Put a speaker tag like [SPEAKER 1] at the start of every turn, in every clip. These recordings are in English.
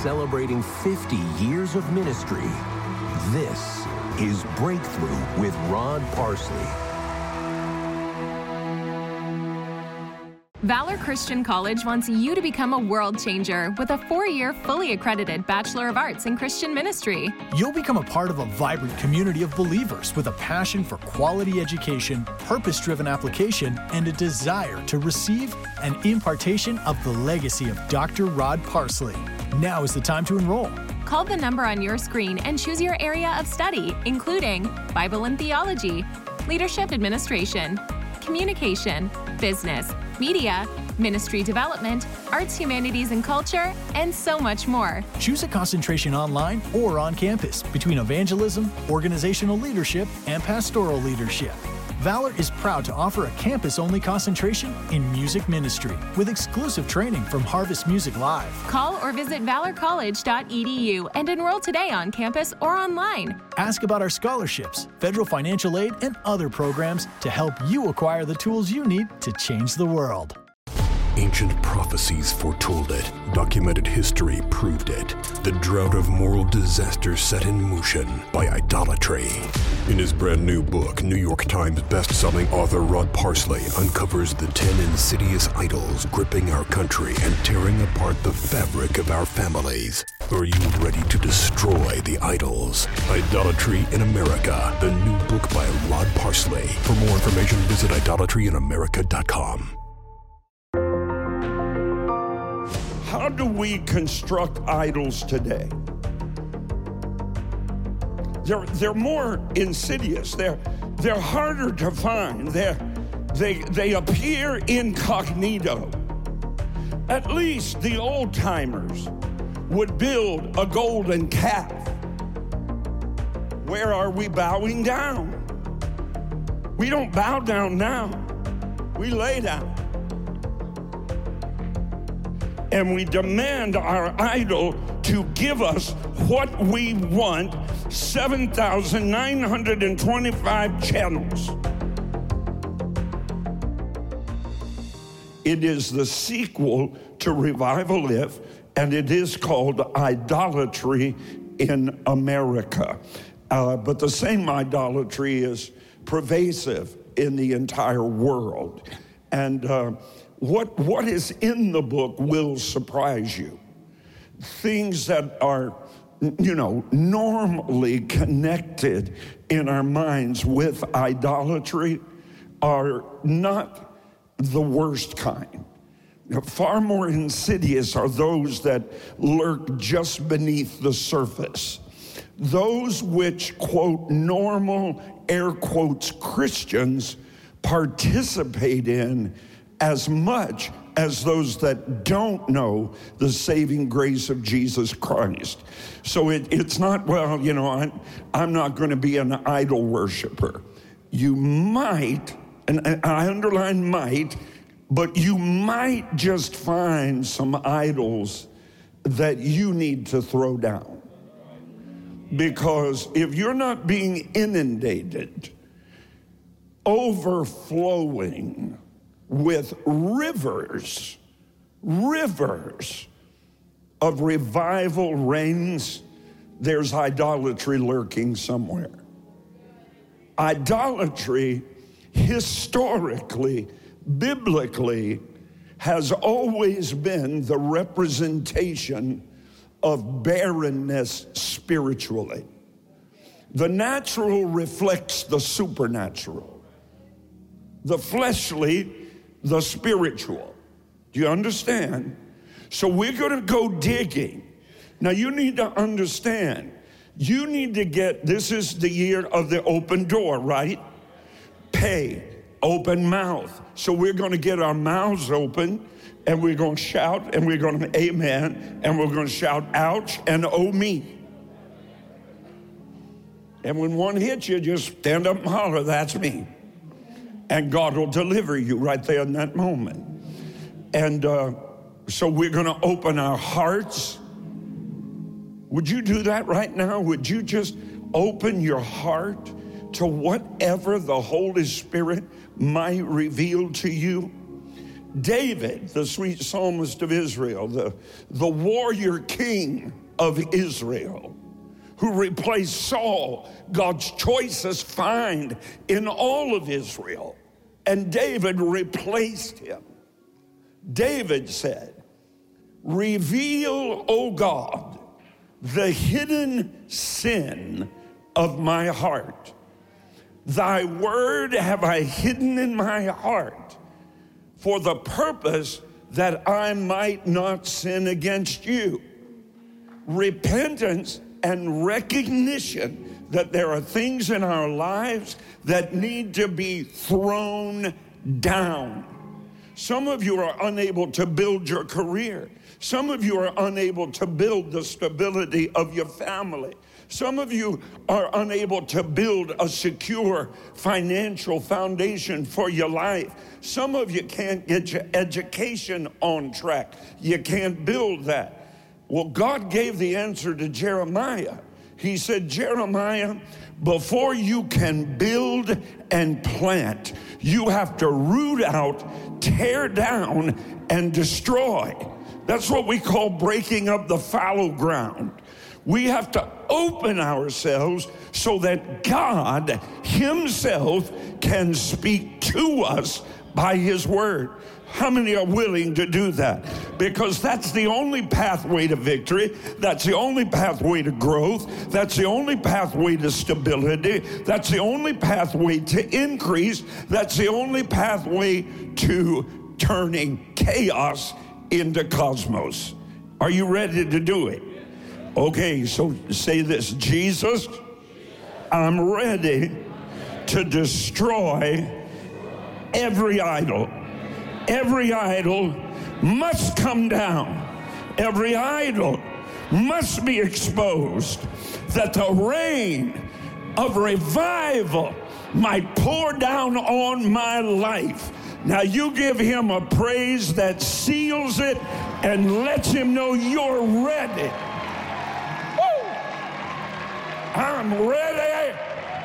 [SPEAKER 1] celebrating 50 years of ministry. This is Breakthrough with Rod Parsley.
[SPEAKER 2] Valor Christian College wants you to become a world changer with a 4-year fully accredited Bachelor of Arts in Christian Ministry.
[SPEAKER 3] You'll become a part of a vibrant community of believers with a passion for quality education, purpose-driven application, and a desire to receive an impartation of the legacy of Dr. Rod Parsley. Now is the time to enroll.
[SPEAKER 2] Call the number on your screen and choose your area of study, including Bible and Theology, Leadership Administration, Communication, Business, Media, Ministry Development, Arts, Humanities, and Culture, and so much more.
[SPEAKER 3] Choose a concentration online or on campus between evangelism, organizational leadership, and pastoral leadership. Valor is proud to offer a campus-only concentration in music ministry with exclusive training from Harvest Music Live.
[SPEAKER 2] Call or visit valorcollege.edu and enroll today on campus or online.
[SPEAKER 3] Ask about our scholarships, federal financial aid, and other programs to help you acquire the tools you need to change the world.
[SPEAKER 4] Ancient prophecies foretold it. Documented history proved it. The drought of moral disaster set in motion by idolatry. In his brand new book, New York Times best-selling author Rod Parsley uncovers the 10 insidious idols gripping our country and tearing apart the fabric of our families. Are you ready to destroy the idols? Idolatry in America, the new book by Rod Parsley. For more information, visit idolatryinamerica.com.
[SPEAKER 5] How do we construct idols today? They're more insidious. They're harder to find. They appear incognito. At least the old timers would build a golden calf. Where are we bowing down? We don't bow down now. We lay down. And we demand our idol to give us what we want, 7,925 channels. It is the sequel to Revival If, and it is called Idolatry in America. But the same idolatry is pervasive in the entire world. And what is in the book will surprise you. Things that are, normally connected in our minds with idolatry are not the worst kind. Far more insidious are those that lurk just beneath the surface. Those which, quote, normal, air quotes, Christians participate in as much as those that don't know the saving grace of Jesus Christ. So it's not, I'm not going to be an idol worshiper. You might, and I underline might, but you might just find some idols that you need to throw down. Because if you're not being inundated, overflowing with rivers of revival rains, there's idolatry lurking somewhere. Idolatry, historically, biblically, has always been the representation of barrenness spiritually. The natural reflects the supernatural. The fleshly, the spiritual. Do you understand? So we're going to go digging. Now you need to understand, you need to get, this is the year of the open door, right? Pay, open mouth. So we're going to get our mouths open, and we're going to shout, and we're going to amen, and we're going to shout ouch and oh me. And when one hits you, just stand up and holler, that's me. And God will deliver you right there in that moment. And so we're going to open our hearts. Would you do that right now? Would you just open your heart to whatever the Holy Spirit might reveal to you? David, the sweet psalmist of Israel, the warrior king of Israel, who replaced Saul, God's choicest find in all of Israel. And David replaced him. David said, "Reveal, O God, the hidden sin of my heart. Thy word have I hidden in my heart, for the purpose that I might not sin against you." Repentance and recognition that there are things in our lives that need to be thrown down. Some of you are unable to build your career. Some of you are unable to build the stability of your family. Some of you are unable to build a secure financial foundation for your life. Some of you can't get your education on track. You can't build that. Well, God gave the answer to Jeremiah. He said, "Jeremiah, before you can build and plant, you have to root out, tear down, and destroy." That's what we call breaking up the fallow ground. We have to open ourselves so that God himself can speak to us by his word. How many are willing to do that? Because that's the only pathway to victory. That's the only pathway to growth. That's the only pathway to stability. That's the only pathway to increase. That's the only pathway to turning chaos into cosmos. Are you ready to do it? Okay, so say this: Jesus, I'm ready to destroy every idol. Every idol must come down. Every idol must be exposed, that the rain of revival might pour down on my life. Now you give him a praise that seals it and lets him know you're ready. Woo! I'm ready.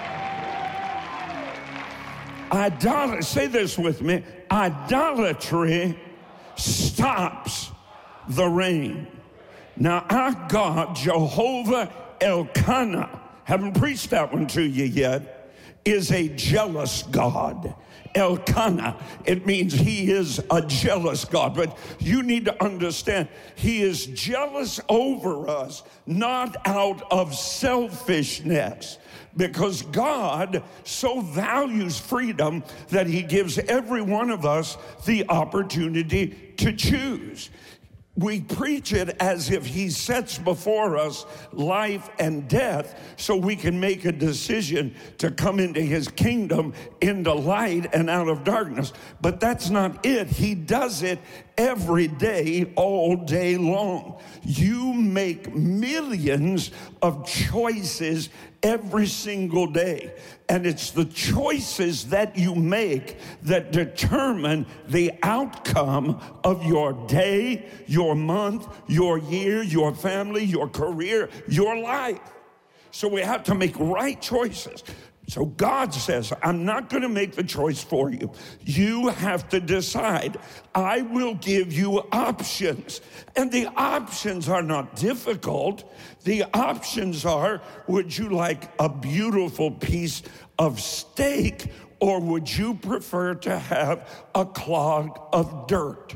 [SPEAKER 5] Idolatry, say this with me. Idolatry stops the rain. Now our God, Jehovah Elkanah, haven't preached that one to you yet, is a jealous God. Elkanah, it means he is a jealous God. But you need to understand, he is jealous over us, not out of selfishness. Because God so values freedom that he gives every one of us the opportunity to choose. We preach it as if he sets before us life and death so we can make a decision to come into his kingdom, into light and out of darkness. But that's not it. He does it every day, all day long. You make millions of choices every single day. And it's the choices that you make that determine the outcome of your day, your month, your year, your family, your career, your life. So we have to make right choices. So God says, I'm not going to make the choice for you. You have to decide. I will give you options. And the options are not difficult. The options are, would you like a beautiful piece of steak, or would you prefer to have a clod of dirt?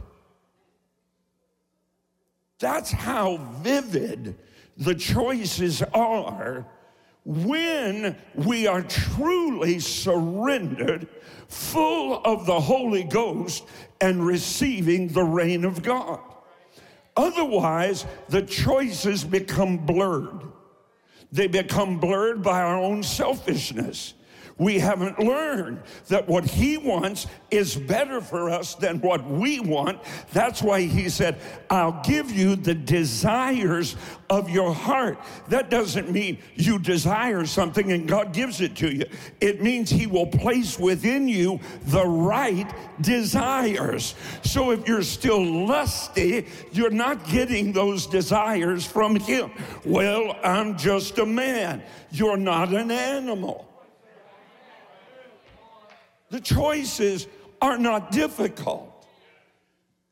[SPEAKER 5] That's how vivid the choices are when we are truly surrendered, full of the Holy Ghost, and receiving the reign of God. Otherwise, the choices become blurred. They become blurred by our own selfishness. We haven't learned that what he wants is better for us than what we want. That's why he said, I'll give you the desires of your heart. That doesn't mean you desire something and God gives it to you. It means he will place within you the right desires. So if you're still lusty, you're not getting those desires from him. Well, I'm just a man. You're not an animal. The choices are not difficult.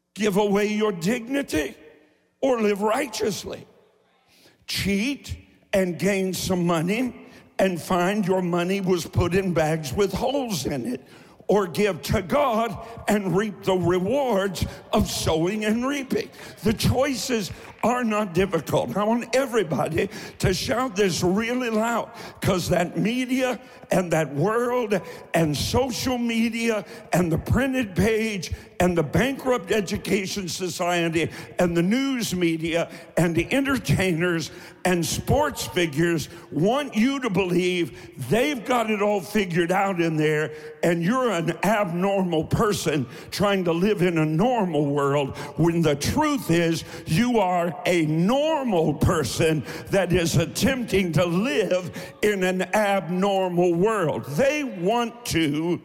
[SPEAKER 5] give away your dignity, or live righteously. Cheat and gain some money and find your money was put in bags with holes in it, or give to God and reap the rewards of sowing and reaping. The choices are not difficult. I want everybody to shout this really loud, because that media and that world and social media and the printed page and the bankrupt education society and the news media and the entertainers and sports figures want you to believe they've got it all figured out in there, and you're an abnormal person trying to live in a normal world, when the truth is you are a normal person that is attempting to live in an abnormal world. They want to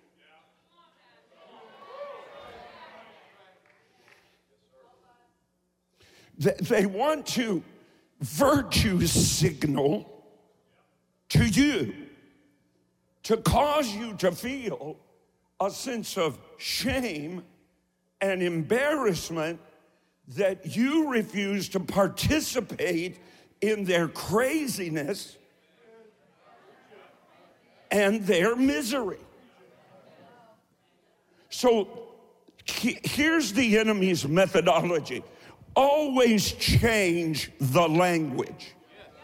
[SPEAKER 5] virtue signal to you, to cause you to feel a sense of shame and embarrassment that you refuse to participate in their craziness and their misery. So here's the enemy's methodology. Always change the language.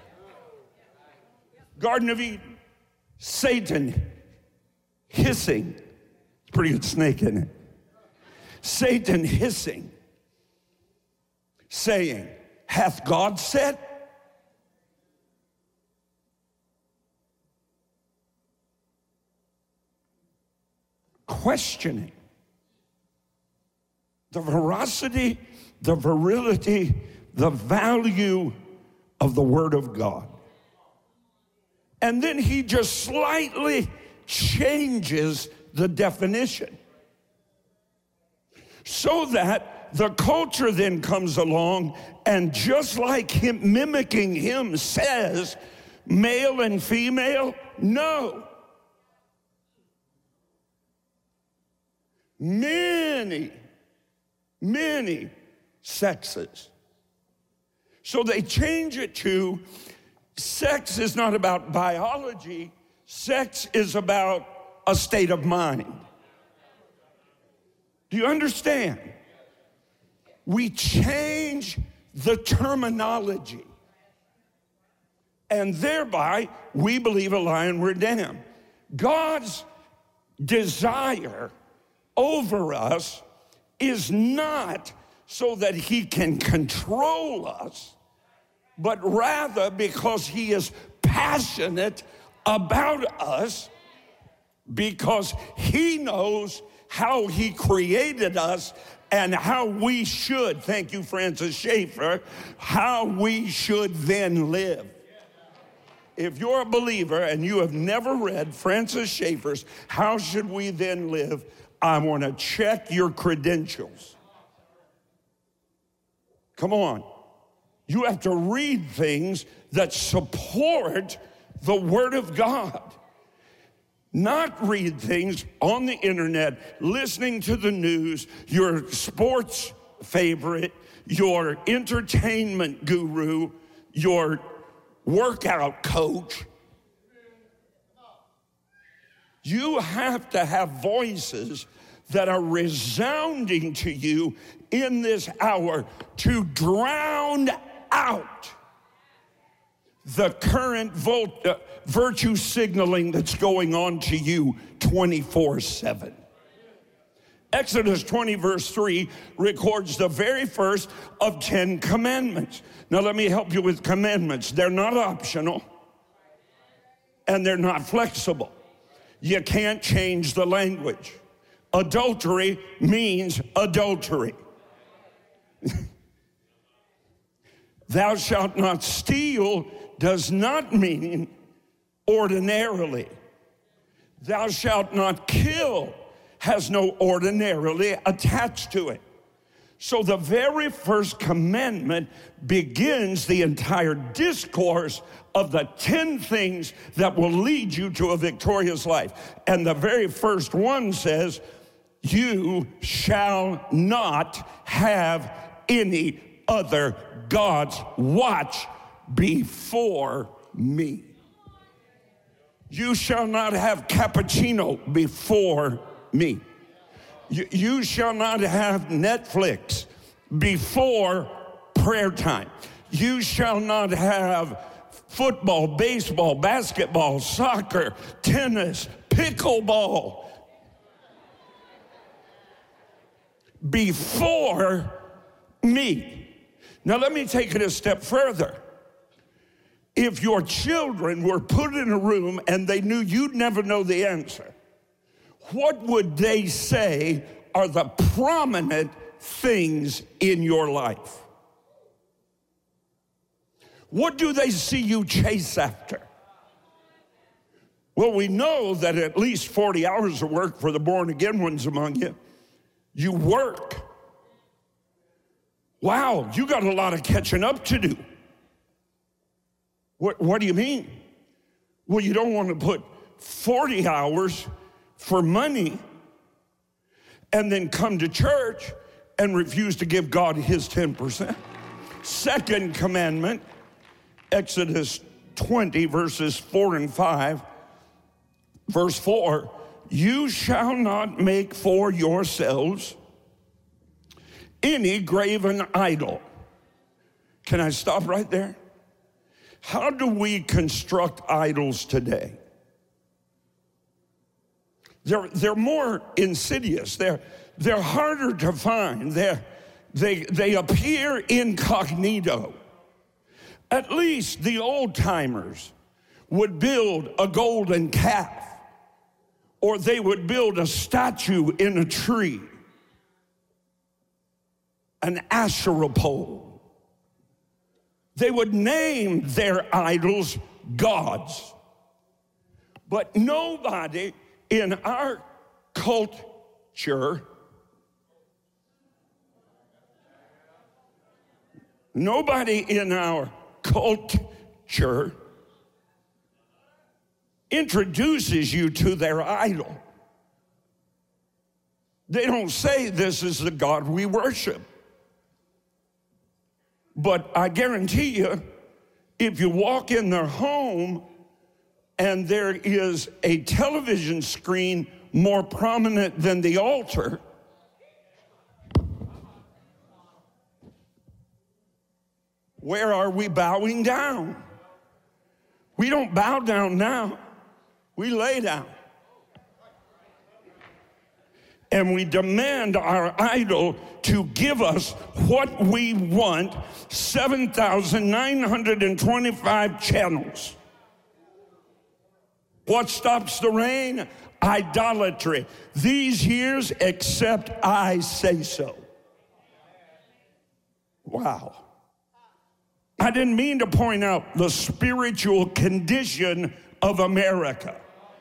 [SPEAKER 5] Garden of Eden, Satan hissing. Pretty good snake, isn't it? Satan hissing, saying, hath God said? Questioning the veracity, the virility, the value of the Word of God. And then he just slightly changes the definition, so that the culture then comes along and, just like him, mimicking him, says male and female. No. Many sexes. So they change it to sex is not about biology. Sex is about a state of mind. Do you understand? We change the terminology, and thereby we believe a lie and we're damned. God's desire over us is not so that he can control us, but rather because he is passionate about us, because he knows how he created us and how we should, thank you, Francis Schaeffer, how we should then live. If you're a believer and you have never read Francis Schaeffer's How Should We Then Live, I want to check your credentials. Come on. You have to read things that support the Word of God. Not read things on the internet, listening to the news, your sports favorite, your entertainment guru, your workout coach. You have to have voices that are resounding to you in this hour to drown out the current virtue signaling that's going on to you 24/7. Exodus 20 verse 3 records the very first of 10 commandments. Now let me help you with commandments. They're not optional and they're not flexible. You can't change the language. Adultery means adultery. Thou shalt not steal does not mean ordinarily. Thou shalt not kill has no ordinarily attached to it. So the very first commandment begins the entire discourse of the 10 things that will lead you to a victorious life. And the very first one says, You shall not have any other gods, watch, before me. You shall not have cappuccino before me. You shall not have Netflix before prayer time. You shall not have football, baseball, basketball, soccer, tennis, pickleball before me. Now let me take it a step further. If your children were put in a room and they knew you'd never know the answer, what would they say are the prominent things in your life? What do they see you chase after? Well, we know that at least 40 hours of work for the born-again ones among you. You work. Wow, you got a lot of catching up to do. What do you mean? Well, you don't want to put 40 hours for money and then come to church and refuse to give God his 10%. Second commandment, Exodus 20, verses 4 and 5. Verse 4, you shall not make for yourselves any graven idol. Can I stop right there? How do we construct idols today? They're more insidious. They're harder to find. They appear incognito. At least the old timers would build a golden calf, or they would build a statue in a tree, an Asherah pole. They would name their idols gods. But nobody in our culture, introduces you to their idol. They don't say this is the God we worship. But I guarantee you, if you walk in their home and there is a television screen more prominent than the altar, where are we bowing down? We don't bow down now. We lay down. And we demand our idol to give us what we want, 7,925 channels. What stops the rain? Idolatry. These years, except I say so. Wow. I didn't mean to point out the spiritual condition of America.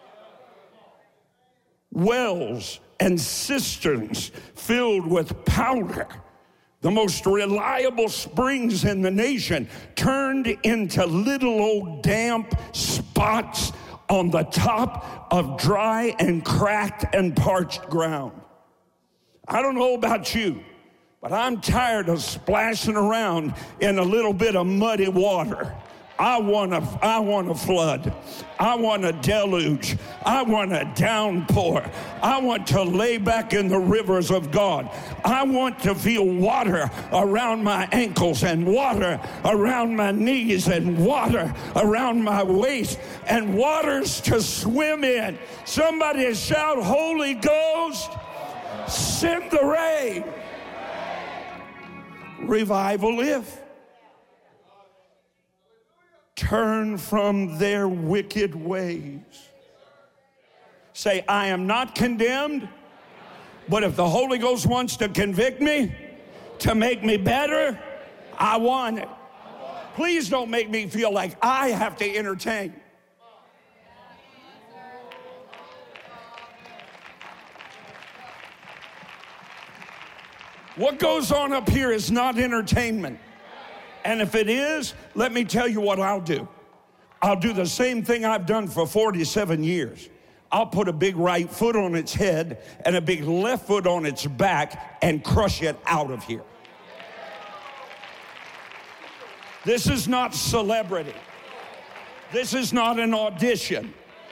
[SPEAKER 5] Wells and cisterns filled with powder, the most reliable springs in the nation, turned into little old damp spots on the top of dry and cracked and parched ground. I don't know about you, but I'm tired of splashing around in a little bit of muddy water. I want a flood. I want a deluge. I want a downpour. I want to lay back in the rivers of God. I want to feel water around my ankles and water around my knees and water around my waist and waters to swim in. Somebody shout, Holy Ghost, send the rain. Revival if. Turn from their wicked ways. Say, I am not condemned, but if the Holy Ghost wants to convict me, to make me better, I want it. Please don't make me feel like I have to entertain. What goes on up here is not entertainment. And if it is, let me tell you what I'll do. I'll do the same thing I've done for 47 years. I'll put a big right foot on its head and a big left foot on its back and crush it out of here. This is not celebrity. This is not an audition.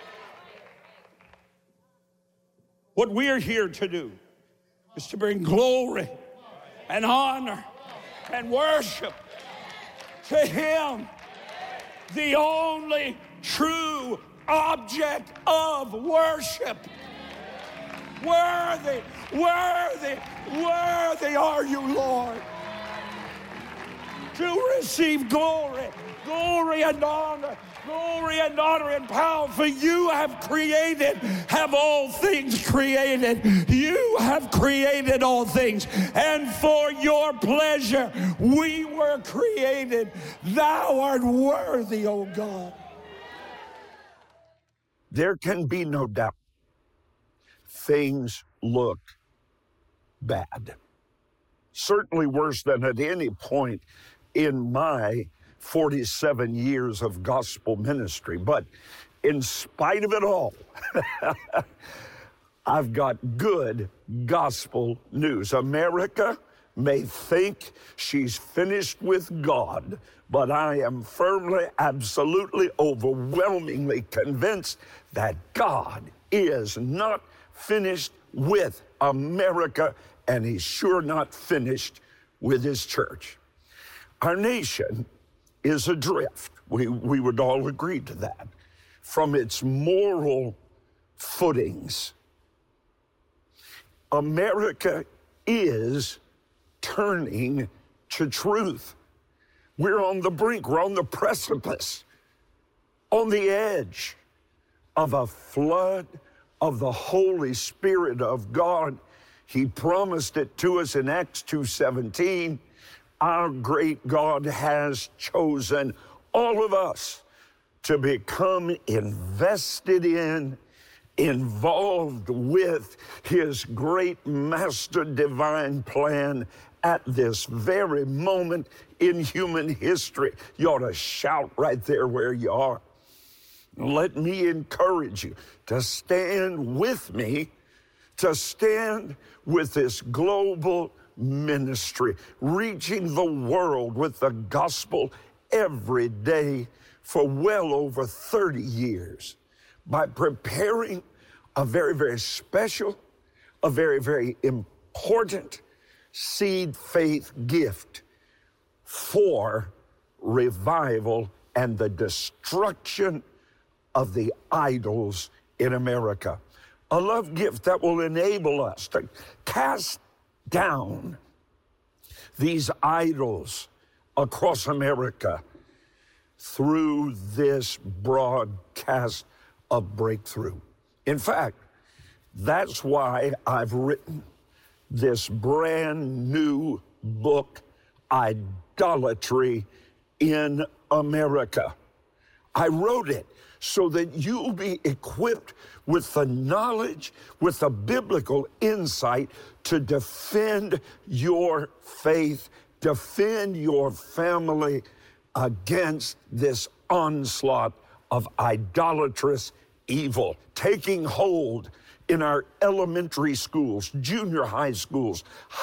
[SPEAKER 5] What we're here to do is to bring glory and honor and worship to Him, the only true object of worship. Worthy, worthy, worthy are you, Lord, to receive glory, glory and honor, glory and honor and power. For you have created, have all things created. You have created all things, and for your pleasure we were created. Thou art worthy, O God. There can be no doubt things look bad. Certainly worse than at any point in my 47 years of gospel ministry. But in spite of it all, I've got good gospel news. America may think she's finished with God, but I am firmly, absolutely, overwhelmingly convinced that God is not finished with America, and He's sure not finished with His church. Our nation is adrift. We would all agree to that. From its moral footings. America is turning to truth. We're on the brink, we're on the precipice, on the edge of a flood of the Holy Spirit of God. He promised it to us in Acts 2:17. Our great God has chosen all of us to become invested in, involved with His great master divine plan at this very moment in human history. You ought to shout right there where you are. Let me encourage you to stand with me, to stand with this global ministry, reaching the world with the gospel every day for well over 30 years by preparing a very, very special, a very, very important seed faith gift for revival and the destruction of the idols in America. A love gift that will enable us to cast down these idols across America through this broadcast of Breakthrough. In fact, that's why I've written this brand new book, Idolatry in America. I wrote it so that you'll be equipped with the knowledge, with the biblical insight to defend your faith, defend your family against this onslaught of idolatrous evil taking hold in our elementary schools, junior high schools,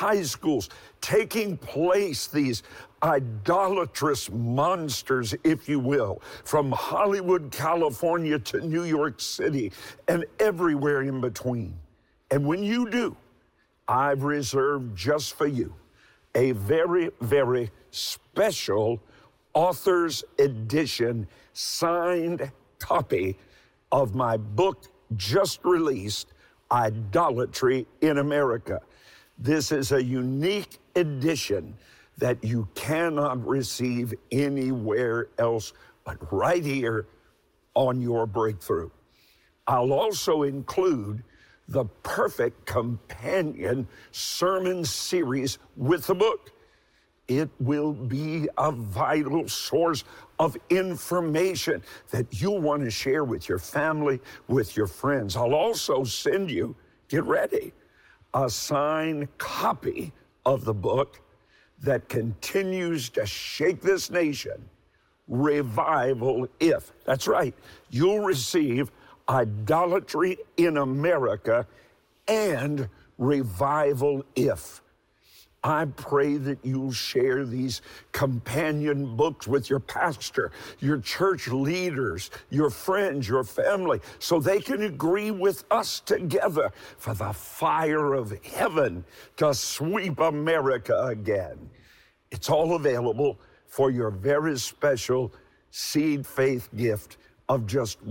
[SPEAKER 5] taking place, these idolatrous monsters, if you will, from Hollywood, California to New York City and everywhere in between. And when you do, I've reserved just for you a very, very special author's edition signed copy of my book just released, Idolatry in America. This is a unique edition that you cannot receive anywhere else but right here on your Breakthrough. I'll also include the perfect companion sermon series with the book. It will be a vital source of information that you'll want to share with your family, with your friends. I'll also send you, get ready, a signed copy of the book that continues to shake this nation, Revival If. That's right, you'll receive Idolatry in America and Revival If. I pray that you'll share these companion books with your pastor, your church leaders, your friends, your family, so they can agree with us together for the fire of heaven to sweep America again. It's all available for your very special seed faith gift of just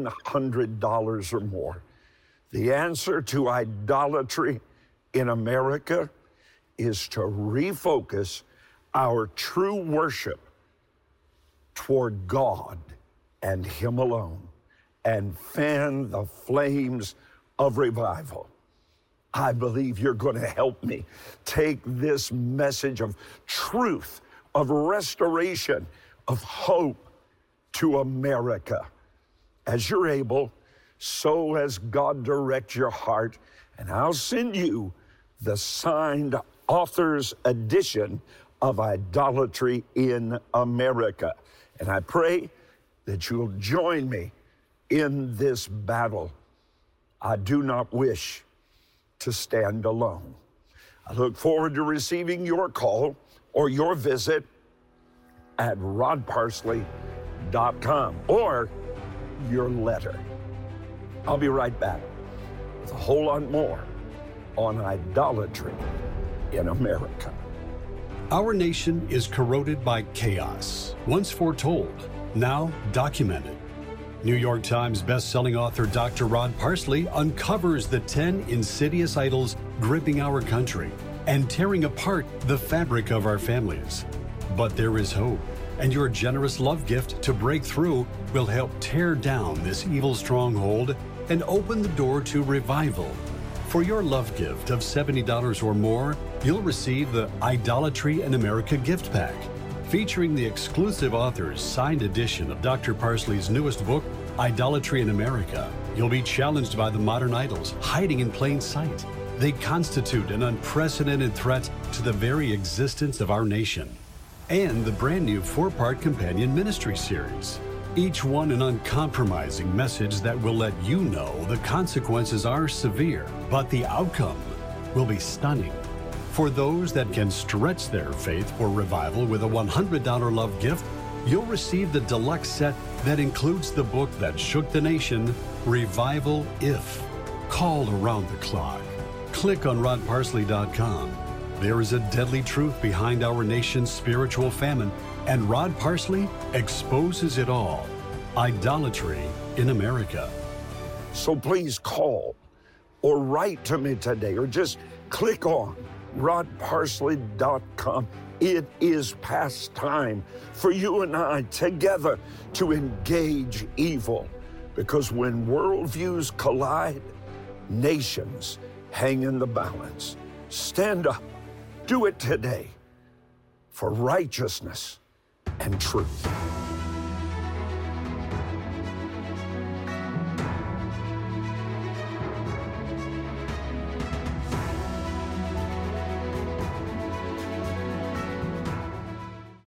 [SPEAKER 5] $100 or more. The answer to idolatry in America is to refocus our true worship toward God and Him alone and fan the flames of revival. I believe you're going to help me take this message of truth, of restoration, of hope to America. As you're able, so as God directs your heart, and I'll send you the signed author's edition of Idolatry in America. And I pray that you'll join me in this battle. I do not wish to stand alone. I look forward to receiving your call or your visit at rodparsley.com or your letter. I'll be right back with a whole lot more on idolatry in America.
[SPEAKER 4] Our nation is corroded by chaos, once foretold, now documented. New York Times best-selling author Dr. Rod Parsley uncovers the 10 insidious idols gripping our country and tearing apart the fabric of our families. But there is hope, and your generous love gift to break through will help tear down this evil stronghold and open the door to revival. For your love gift of $70 or more, you'll receive the Idolatry in America gift pack, featuring the exclusive author's signed edition of Dr. Parsley's newest book, Idolatry in America. You'll be challenged by the modern idols hiding in plain sight. They constitute an unprecedented threat to the very existence of our nation. And the brand new 4-part companion ministry series, each one an uncompromising message that will let you know the consequences are severe, but the outcome will be stunning. For those that can stretch their faith for revival with a $100 love gift, you'll receive the deluxe set that includes the book that shook the nation, Revival If. Call around the clock. Click on rodparsley.com. There is a deadly truth behind our nation's spiritual famine, and Rod Parsley exposes it all. Idolatry in America.
[SPEAKER 5] So please call or write to me today, or just click on rodparsley.com. It is past time for you and I together to engage evil, because when worldviews collide, nations hang in the balance. Stand up. Do it today for righteousness and truth.